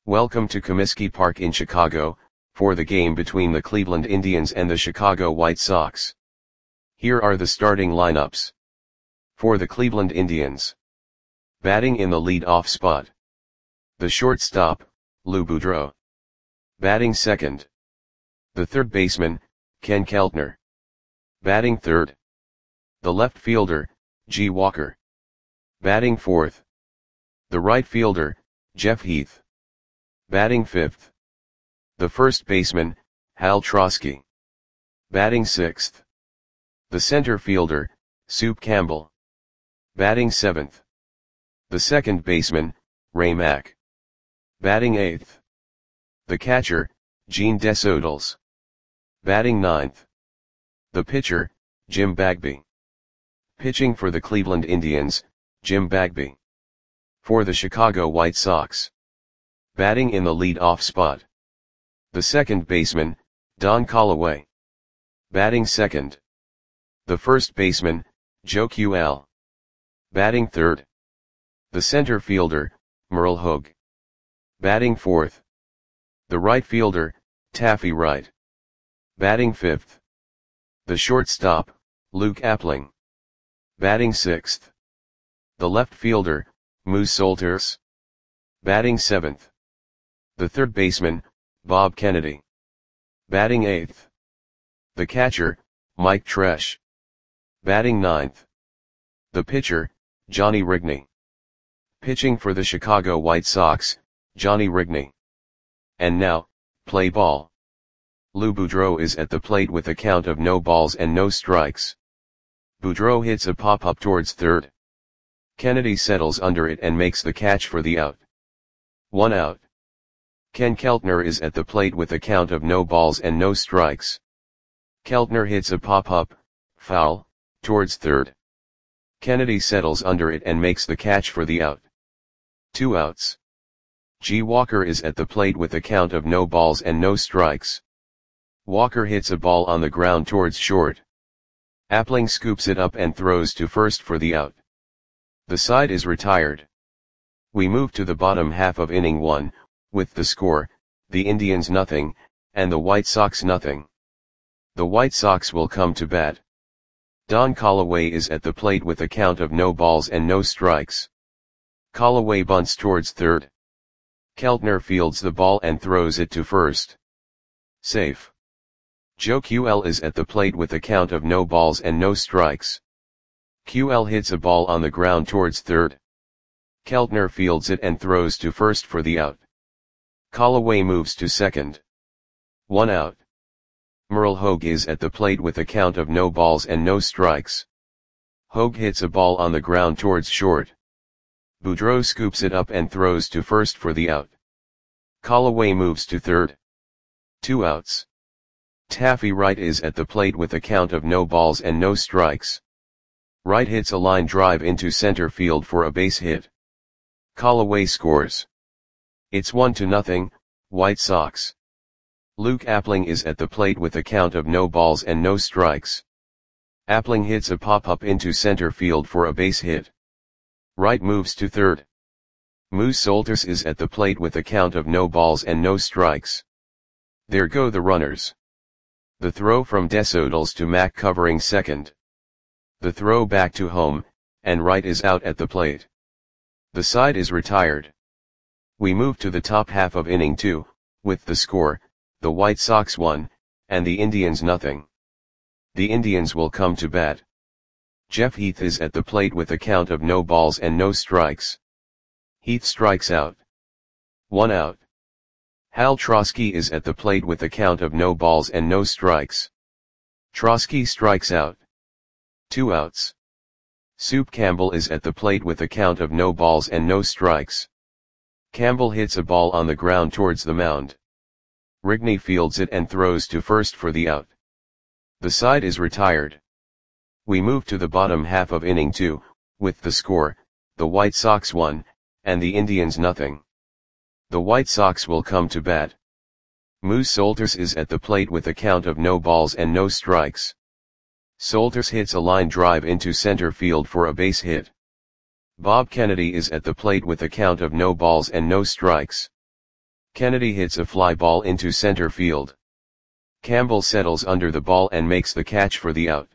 Welcome to Comiskey Park in Chicago, for the game between the Cleveland Indians and the Chicago White Sox. Here are the starting lineups. For the Cleveland Indians. Batting in the lead-off spot. The shortstop, Lou Boudreau. Batting second. The third baseman, Ken Keltner. Batting third. The left fielder, G. Walker. Batting fourth. The right fielder, Jeff Heath. Batting fifth. The first baseman, Hal Trosky. Batting sixth. The center fielder, Soup Campbell. Batting seventh. The second baseman, Ray Mack. Batting eighth. The catcher, Gene Desodals. Batting ninth. The pitcher, Jim Bagby. Pitching for the Cleveland Indians, Jim Bagby. For the Chicago White Sox. Batting in the lead-off spot. The second baseman, Don Callaway. Batting second. The first baseman, Joe Q.L. Batting third. The center fielder, Merle Hogue. Batting fourth. The right fielder, Taffy Wright. Batting fifth. The shortstop, Luke Appling. Batting sixth. The left fielder, Moose Solters. Batting seventh. The third baseman, Bob Kennedy. Batting eighth. The catcher, Mike Tresh. Batting ninth. The pitcher, Johnny Rigney. Pitching for the Chicago White Sox, Johnny Rigney. And now, play ball. Lou Boudreau is at the plate with a count of no balls and no strikes. Boudreau hits a pop-up towards third. Kennedy settles under it and makes the catch for the out. 1 out. Ken Keltner is at the plate with a count of no balls and no strikes. Keltner hits a pop-up, foul, towards third. Kennedy settles under it and makes the catch for the out. 2 outs. G. Walker is at the plate with a count of no balls and no strikes. Walker hits a ball on the ground towards short. Appling scoops it up and throws to first for the out. The side is retired. We move to the bottom half of inning 1, with the score, the Indians nothing, and the White Sox nothing. The White Sox will come to bat. Don Callaway is at the plate with a count of no balls and no strikes. Callaway bunts towards third. Keltner fields the ball and throws it to first. Safe. Joe Q.L. is at the plate with a count of no balls and no strikes. Q.L. hits a ball on the ground towards third. Keltner fields it and throws to first for the out. Callaway moves to second. 1 out. Merle Hogue is at the plate with a count of no balls and no strikes. Hogue hits a ball on the ground towards short. Boudreau scoops it up and throws to first for the out. Callaway moves to third. 2 outs. Taffy Wright is at the plate with a count of no balls and no strikes. Wright hits a line drive into center field for a base hit. Callaway scores. It's 1-0, White Sox. Luke Appling is at the plate with a count of no balls and no strikes. Appling hits a pop-up into center field for a base hit. Wright moves to third. Moose Solters is at the plate with a count of no balls and no strikes. There go the runners. The throw from Desodals to Mack covering second. The throw back to home, and Wright is out at the plate. The side is retired. We move to the top half of inning 2, with the score, the White Sox 1, and the Indians nothing. The Indians will come to bat. Jeff Heath is at the plate with a count of no balls and no strikes. Heath strikes out. 1 out. Hal Trosky is at the plate with a count of no balls and no strikes. Trosky strikes out. 2 outs. Soup Campbell is at the plate with a count of no balls and no strikes. Campbell hits a ball on the ground towards the mound. Rigney fields it and throws to first for the out. The side is retired. We move to the bottom half of inning 2, with the score, the White Sox 1, and the Indians nothing. The White Sox will come to bat. Moose Solters is at the plate with a count of no balls and no strikes. Solters hits a line drive into center field for a base hit. Bob Kennedy is at the plate with a count of no balls and no strikes. Kennedy hits a fly ball into center field. Campbell settles under the ball and makes the catch for the out.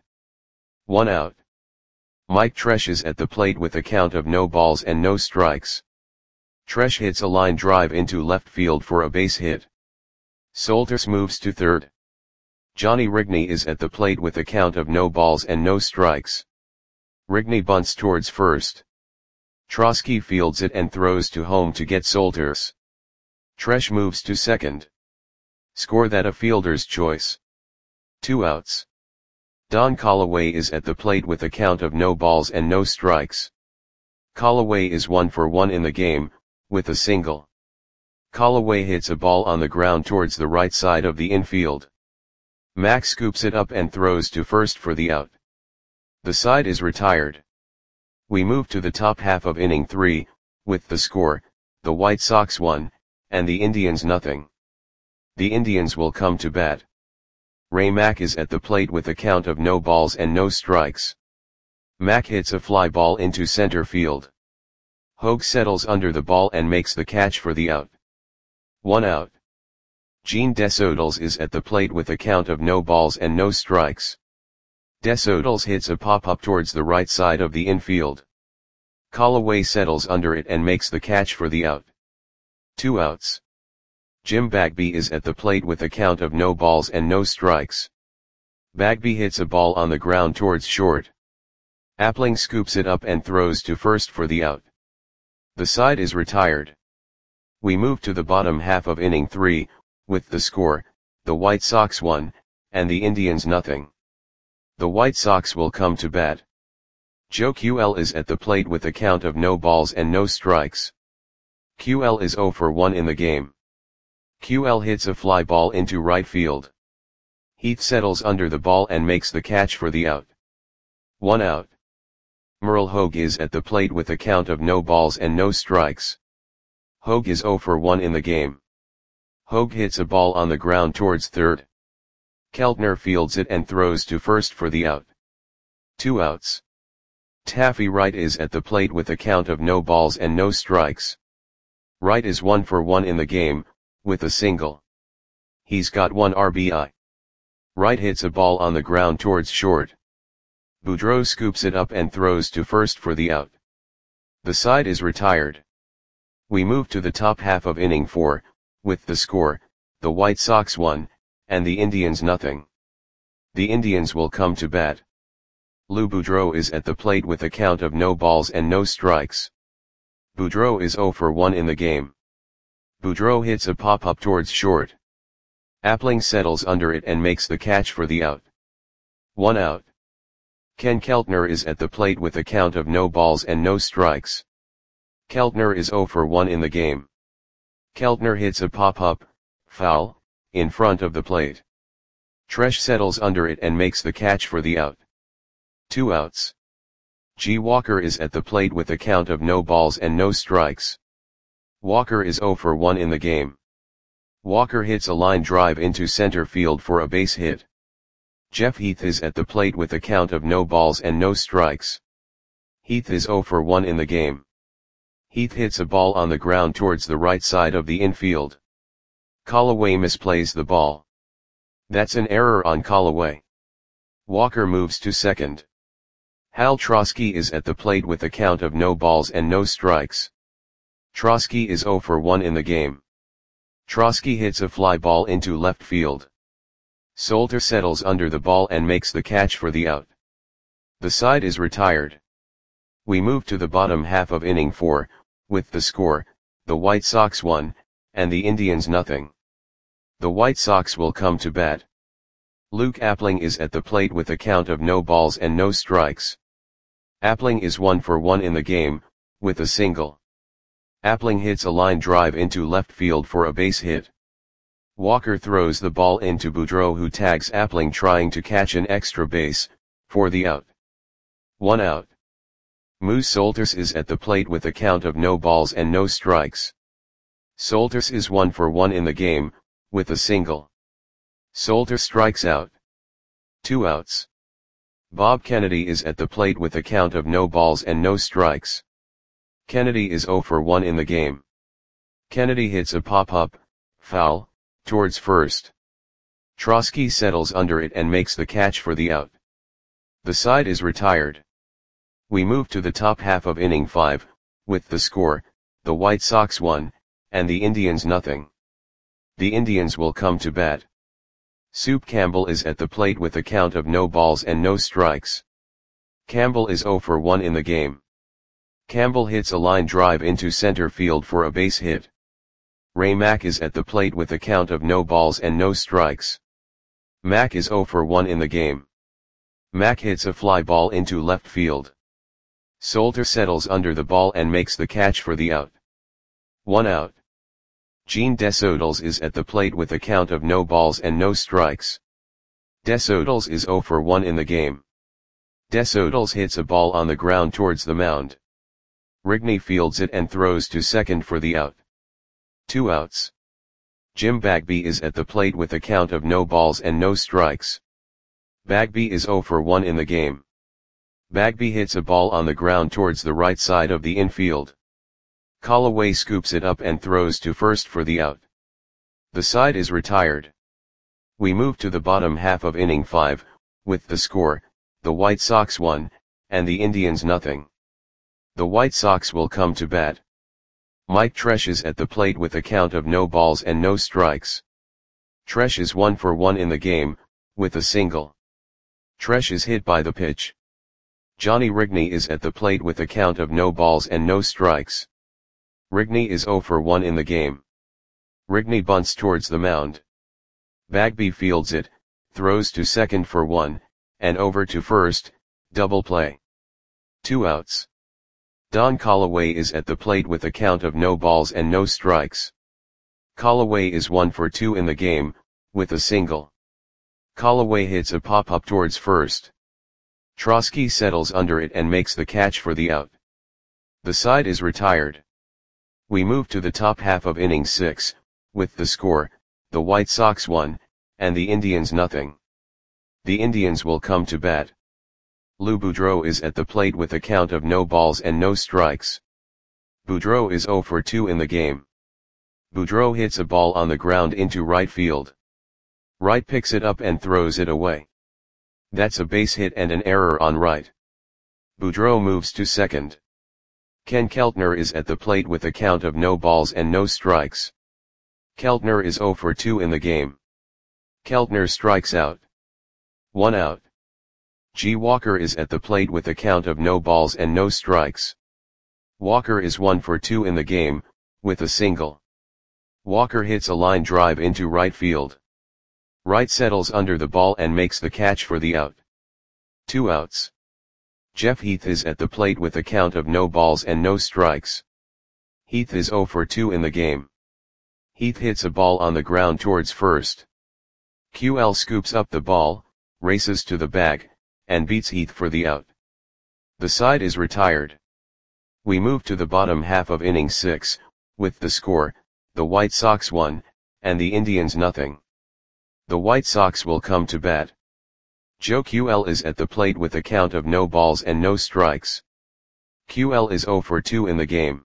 1 out. Mike Tresh is at the plate with a count of no balls and no strikes. Tresh hits a line drive into left field for a base hit. Solters moves to third. Johnny Rigney is at the plate with a count of no balls and no strikes. Rigney bunts towards first. Trosky fields it and throws to home to get Solters. Tresh moves to second. Score that a fielder's choice. 2 outs. Don Callaway is at the plate with a count of no balls and no strikes. Callaway is 1 for 1 in the game, with a single. Callaway hits a ball on the ground towards the right side of the infield. Mack scoops it up and throws to first for the out. The side is retired. We move to the top half of inning 3, with the score, the White Sox 1, and the Indians nothing. The Indians will come to bat. Ray Mack is at the plate with a count of no balls and no strikes. Mack hits a fly ball into center field. Hogue settles under the ball and makes the catch for the out. 1 out. Gene Desodals is at the plate with a count of no balls and no strikes. Desodals hits a pop-up towards the right side of the infield. Callaway settles under it and makes the catch for the out. 2 outs. Jim Bagby is at the plate with a count of no balls and no strikes. Bagby hits a ball on the ground towards short. Appling scoops it up and throws to first for the out. The side is retired. We move to the bottom half of inning 3, with the score, the White Sox 1, and the Indians nothing. The White Sox will come to bat. Joe QL is at the plate with a count of no balls and no strikes. QL is 0 for 1 in the game. QL hits a fly ball into right field. Heath settles under the ball and makes the catch for the out. 1 out. Merle Hogue is at the plate with a count of no balls and no strikes. Hogue is 0 for 1 in the game. Hogue hits a ball on the ground towards third. Keltner fields it and throws to first for the out. 2 outs. Taffy Wright is at the plate with a count of no balls and no strikes. Wright is 1 for 1 in the game, with a single. He's got 1 RBI. Wright hits a ball on the ground towards short. Boudreau scoops it up and throws to first for the out. The side is retired. We move to the top half of inning 4, with the score, the White Sox 1, and the Indians nothing. The Indians will come to bat. Lou Boudreau is at the plate with a count of no balls and no strikes. Boudreau is 0 for 1 in the game. Boudreau hits a pop-up towards short. Appling settles under it and makes the catch for the out. 1 out. Ken Keltner is at the plate with a count of no balls and no strikes. Keltner is 0 for 1 in the game. Keltner hits a pop-up, foul, in front of the plate. Tresh settles under it and makes the catch for the out. 2 outs. G. Walker is at the plate with a count of no balls and no strikes. Walker is 0 for 1 in the game. Walker hits a line drive into center field for a base hit. Jeff Heath is at the plate with a count of no balls and no strikes. Heath is 0 for 1 in the game. Heath hits a ball on the ground towards the right side of the infield. Callaway misplays the ball. That's an error on Callaway. Walker moves to second. Hal Trosky is at the plate with a count of no balls and no strikes. Trosky is 0 for 1 in the game. Trosky hits a fly ball into left field. Solter settles under the ball and makes the catch for the out. The side is retired. We move to the bottom half of inning 4, with the score, the White Sox 1, and the Indians nothing. The White Sox will come to bat. Luke Appling is at the plate with a count of no balls and no strikes. Appling is 1 for 1 in the game, with a single. Appling hits a line drive into left field for a base hit. Walker throws the ball into Boudreau, who tags Appling trying to catch an extra base, for the out. 1 out. Moose Solters is at the plate with a count of no balls and no strikes. Solters is 1 for 1 in the game, with a single. Solters strikes out. 2 outs. Bob Kennedy is at the plate with a count of no balls and no strikes. Kennedy is 0 for 1 in the game. Kennedy hits a pop-up, foul, towards first. Trotsky settles under it and makes the catch for the out. The side is retired. We move to the top half of inning 5, with the score, the White Sox 1, and the Indians nothing. The Indians will come to bat. Soup Campbell is at the plate with a count of no balls and no strikes. Campbell is 0 for 1 in the game. Campbell hits a line drive into center field for a base hit. Ray Mack is at the plate with a count of no balls and no strikes. Mack is 0 for 1 in the game. Mack hits a fly ball into left field. Solter settles under the ball and makes the catch for the out. 1 out. Gene Desodals is at the plate with a count of no balls and no strikes. Desodals is 0 for 1 in the game. Desodals hits a ball on the ground towards the mound. Rigney fields it and throws to second for the out. 2 outs. Jim Bagby is at the plate with a count of no balls and no strikes. Bagby is 0 for 1 in the game. Bagby hits a ball on the ground towards the right side of the infield. Callaway scoops it up and throws to first for the out. The side is retired. We move to the bottom half of inning 5, with the score, the White Sox 1, and the Indians nothing. The White Sox will come to bat. Mike Tresh is at the plate with a count of no balls and no strikes. Tresh is 1 for 1 in the game, with a single. Tresh is hit by the pitch. Johnny Rigney is at the plate with a count of no balls and no strikes. Rigney is 0 for 1 in the game. Rigney bunts towards the mound. Bagby fields it, throws to second for 1, and over to first, double play. 2 outs. Don Callaway is at the plate with a count of no balls and no strikes. Callaway is 1 for 2 in the game, with a single. Callaway hits a pop-up towards first. Trotsky settles under it and makes the catch for the out. The side is retired. We move to the top half of inning 6, with the score, the White Sox 1, and the Indians nothing. The Indians will come to bat. Lou Boudreau is at the plate with a count of no balls and no strikes. Boudreau is 0 for 2 in the game. Boudreau hits a ball on the ground into right field. Wright picks it up and throws it away. That's a base hit and an error on Wright. Boudreau moves to second. Ken Keltner is at the plate with a count of no balls and no strikes. Keltner is 0 for 2 in the game. Keltner strikes out. 1 out. G. Walker is at the plate with a count of no balls and no strikes. Walker is 1 for 2 in the game, with a single. Walker hits a line drive into right field. Wright settles under the ball and makes the catch for the out. 2 outs. Jeff Heath is at the plate with a count of no balls and no strikes. Heath is 0 for 2 in the game. Heath hits a ball on the ground towards first. QL scoops up the ball, races to the bag, and beats Heath for the out. The side is retired. We move to the bottom half of inning 6, with the score, the White Sox 1, and the Indians nothing. The White Sox will come to bat. Joe QL is at the plate with a count of no balls and no strikes. QL is 0 for 2 in the game.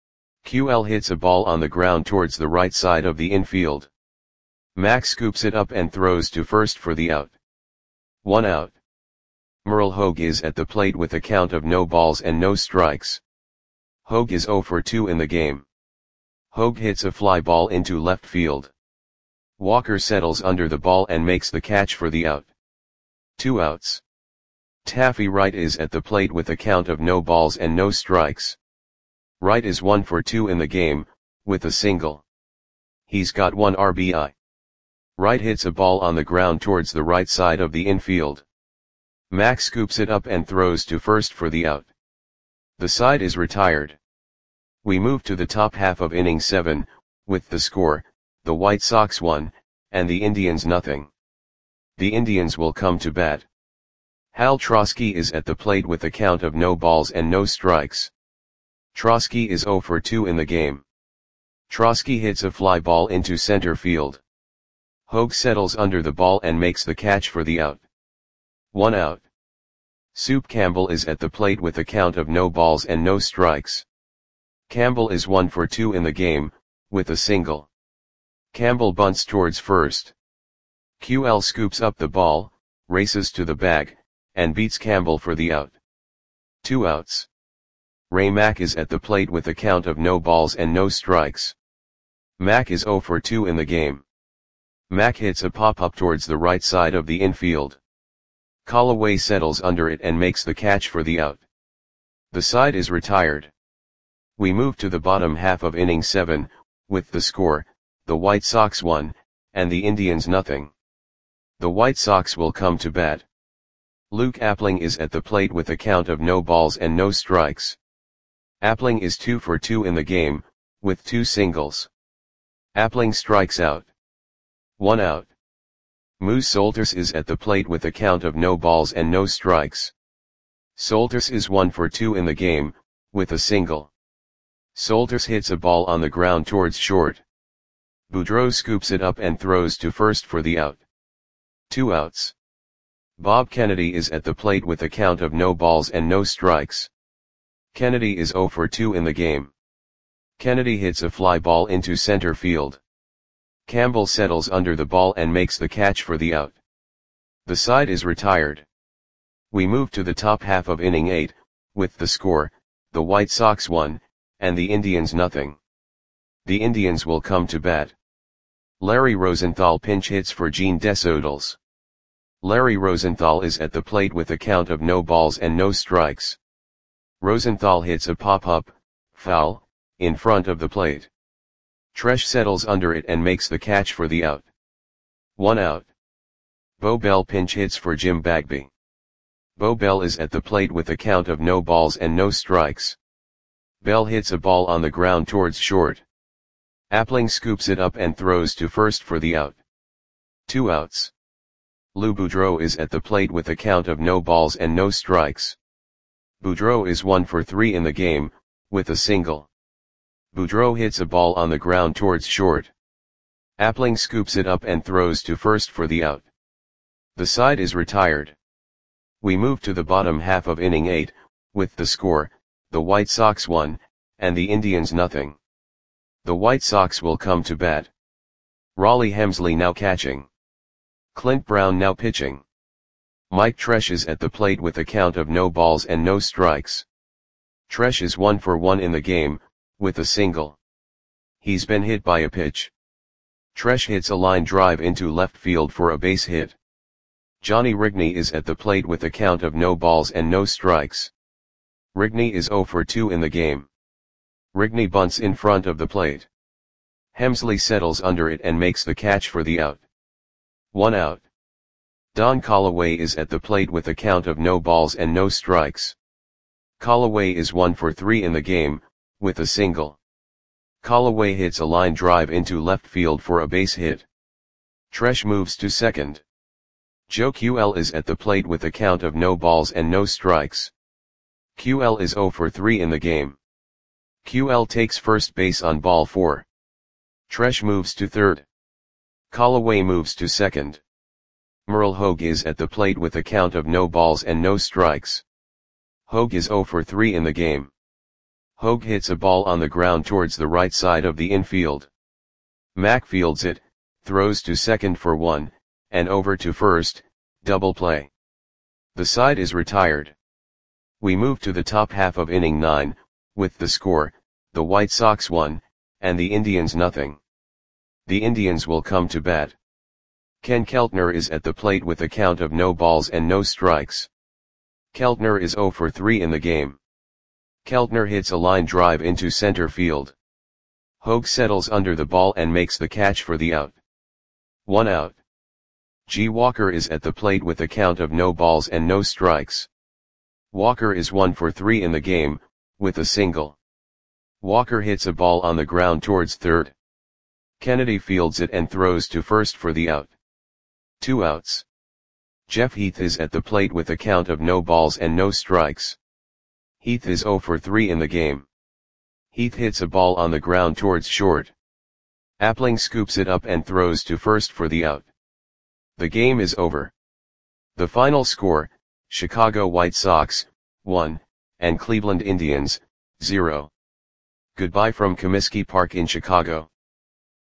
QL hits a ball on the ground towards the right side of the infield. Max scoops it up and throws to first for the out. 1 out. Merle Hogue is at the plate with a count of no balls and no strikes. Hogue is 0 for 2 in the game. Hogue hits a fly ball into left field. Walker settles under the ball and makes the catch for the out. 2 outs. Taffy Wright is at the plate with a count of no balls and no strikes. Wright is 1 for 2 in the game, with a single. He's got 1 RBI. Wright hits a ball on the ground towards the right side of the infield. Max scoops it up and throws to first for the out. The side is retired. We move to the top half of inning 7, with the score, the White Sox 1, and the Indians nothing. The Indians will come to bat. Hal Trotsky is at the plate with a count of no balls and no strikes. Trotsky is 0 for 2 in the game. Trotsky hits a fly ball into center field. Hogue settles under the ball and makes the catch for the out. 1 out. Soup Campbell is at the plate with a count of no balls and no strikes. Campbell is 1 for 2 in the game, with a single. Campbell bunts towards first. QL scoops up the ball, races to the bag, and beats Campbell for the out. 2 outs. Ray Mack is at the plate with a count of no balls and no strikes. Mack is 0 for 2 in the game. Mack hits a pop-up towards the right side of the infield. Callaway settles under it and makes the catch for the out. The side is retired. We move to the bottom half of inning 7, with the score, the White Sox 1, and the Indians nothing. The White Sox will come to bat. Luke Appling is at the plate with a count of no balls and no strikes. Appling is 2 for 2 in the game, with 2 singles. Appling strikes out. 1 out. Moose Solters is at the plate with a count of no balls and no strikes. Solters is 1 for 2 in the game, with a single. Solters hits a ball on the ground towards short. Boudreau scoops it up and throws to first for the out. 2 outs. Bob Kennedy is at the plate with a count of no balls and no strikes. Kennedy is 0 for 2 in the game. Kennedy hits a fly ball into center field. Campbell settles under the ball and makes the catch for the out. The side is retired. We move to the top half of inning 8, with the score, the White Sox 1, and the Indians nothing. The Indians will come to bat. Larry Rosenthal pinch hits for Gene Desodals. Larry Rosenthal is at the plate with a count of no balls and no strikes. Rosenthal hits a pop-up, foul, in front of the plate. Tresh settles under it and makes the catch for the out. 1 out. Bo Bell pinch hits for Jim Bagby. Bo Bell is at the plate with a count of no balls and no strikes. Bell hits a ball on the ground towards short. Appling scoops it up and throws to first for the out. 2 outs. Lou Boudreau is at the plate with a count of no balls and no strikes. Boudreau is 1 for 3 in the game, with a single. Boudreau hits a ball on the ground towards short. Appling scoops it up and throws to first for the out. The side is retired. We move to the bottom half of inning 8, with the score, the White Sox 1, and the Indians nothing. The White Sox will come to bat. Raleigh Hemsley now catching. Clint Brown now pitching. Mike Tresh is at the plate with a count of no balls and no strikes. Tresh is 1 for 1 in the game, with a single. He's been hit by a pitch. Tresh hits a line drive into left field for a base hit. Johnny Rigney is at the plate with a count of no balls and no strikes. Rigney is 0 for 2 in the game. Rigney bunts in front of the plate. Hemsley settles under it and makes the catch for the out. 1 out. Don Callaway is at the plate with a count of no balls and no strikes. Callaway is 1 for 3 in the game, with a single. Callaway hits a line drive into left field for a base hit. Tresh moves to second. Joe QL is at the plate with a count of no balls and no strikes. QL is 0 for 3 in the game. QL takes first base on ball 4. Tresh moves to third. Callaway moves to second. Merle Hogue is at the plate with a count of no balls and no strikes. Hogue is 0 for 3 in the game. Hogue hits a ball on the ground towards the right side of the infield. Mack fields it, throws to second for 1, and over to first, double play. The side is retired. We move to the top half of inning 9, with the score, the White Sox 1, and the Indians nothing. The Indians will come to bat. Ken Keltner is at the plate with a count of no balls and no strikes. Keltner is 0 for 3 in the game. Keltner hits a line drive into center field. Hogue settles under the ball and makes the catch for the out. 1 out. G. Walker is at the plate with a count of no balls and no strikes. Walker is 1 for 3 in the game, with a single. Walker hits a ball on the ground towards third. Kennedy fields it and throws to first for the out. 2 outs. Jeff Heath is at the plate with a count of no balls and no strikes. Heath is 0 for 3 in the game. Heath hits a ball on the ground towards short. Appling scoops it up and throws to first for the out. The game is over. The final score, Chicago White Sox, 1, and Cleveland Indians, 0. Goodbye from Comiskey Park in Chicago.